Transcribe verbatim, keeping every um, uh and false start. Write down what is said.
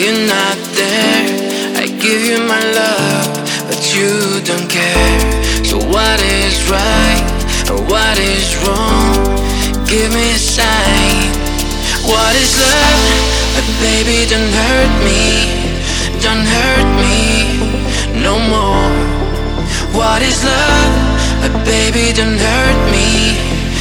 you're not there. I give you my love, but you don't care. So what is right and what is wrong? Give me a sign. What is love? But baby, don't hurt me, don't hurt me no more. What is love? But baby, don't hurt me,